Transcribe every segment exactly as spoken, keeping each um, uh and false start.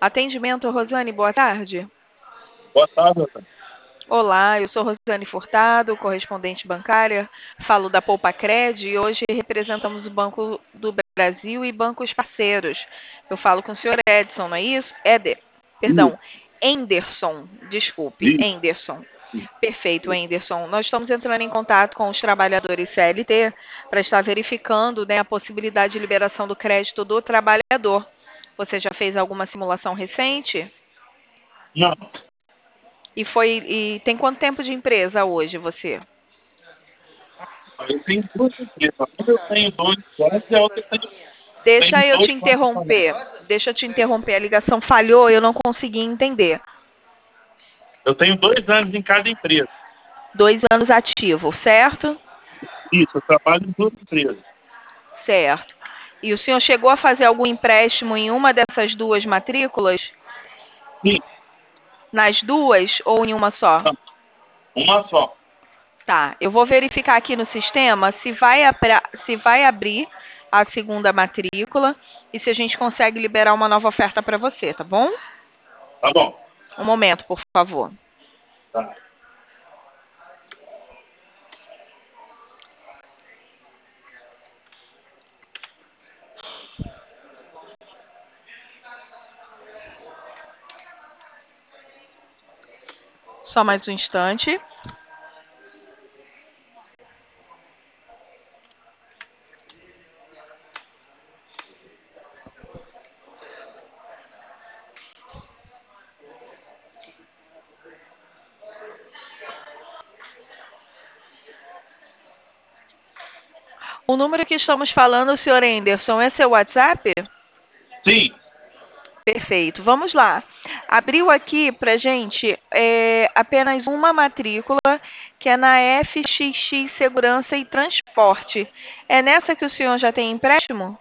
Atendimento, Rosane, boa tarde. Boa tarde, Antônio. Olá, eu sou Rosane Furtado, correspondente bancária, falo da Poupacred e hoje representamos o Banco do Brasil e bancos parceiros. Eu falo com o senhor Edson, não é isso? Éder, Isso, perdão, Enderson, desculpe, isso, Enderson. isso. Perfeito, Enderson. Nós estamos entrando em contato com os trabalhadores C L T para estar verificando, né, a possibilidade de liberação do crédito do trabalhador. Você já fez alguma simulação recente? Não, E foi e tem quanto tempo de empresa hoje você? eu tenho duas empresas. Uma eu tenho dois sócios e a outra eu tenho, Deixa tenho eu dois te sócios também. interromper. Deixa eu te interromper. A ligação falhou, eu não consegui entender. Eu tenho dois anos em cada empresa. Dois anos ativo, certo? Isso, eu trabalho em duas empresas. Certo. E o senhor chegou a fazer algum empréstimo em uma dessas duas matrículas? Sim, Nas duas ou em uma só? não, uma só. Tá. Eu vou verificar aqui no sistema se vai, abra- se vai abrir a segunda matrícula e se a gente consegue liberar uma nova oferta para você, tá bom? Tá bom. Um momento, por favor. Tá. Só mais um instante. O número que estamos falando, senhor Enderson, é seu WhatsApp? Sim, Perfeito. Vamos lá. Abriu aqui pra gente é, apenas uma matrícula, que é na F X X Segurança e Transporte. É nessa que o senhor já tem empréstimo?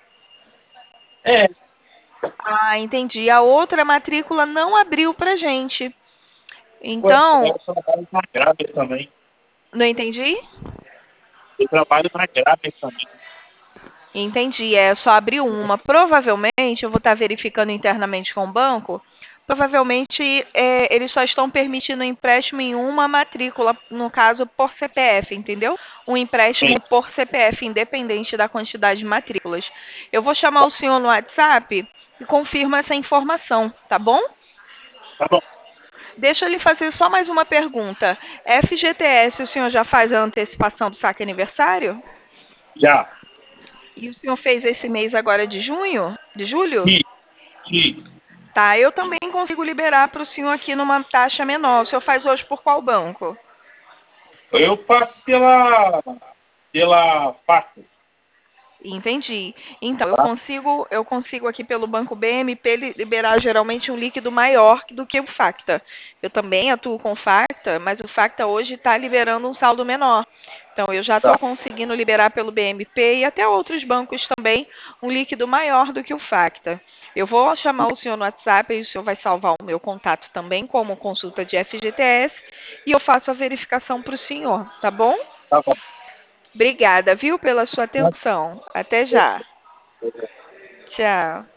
é. Ah, entendi. A outra matrícula não abriu pra gente. Ué, Então, eu trabalho na Gráfica também. não entendi? Eu trabalho na Gráfica também. Entendi, é só abriu uma. Provavelmente, eu vou estar verificando internamente com o banco, provavelmente é, eles só estão permitindo empréstimo em uma matrícula, no caso por C P F, entendeu? Um Sim, empréstimo por C P F, independente da quantidade de matrículas. Eu vou chamar o senhor no WhatsApp e confirmo essa informação, tá bom? tá bom. Deixa eu lhe fazer só mais uma pergunta. F G T S, o senhor já faz a antecipação do saque aniversário? Já. E o senhor fez esse mês agora de junho? De julho? Sim, sim. Tá, eu também consigo liberar para o senhor aqui numa taxa menor. O senhor faz hoje por qual banco? Eu passo pela, pela faca, Entendi. Então, eu tá? consigo, eu consigo aqui pelo Banco B M P li- liberar geralmente um líquido maior do que o Facta. Eu também atuo com Facta, mas o Facta hoje está liberando um saldo menor. Então, eu já estou Tá, conseguindo liberar pelo B M P e até outros bancos também um líquido maior do que o Facta. Eu vou chamar o senhor no WhatsApp e o senhor vai salvar o meu contato também como consulta de F G T S e eu faço a verificação para o senhor, tá bom? tá bom. Obrigada, viu, pela sua atenção. Até já. Tchau.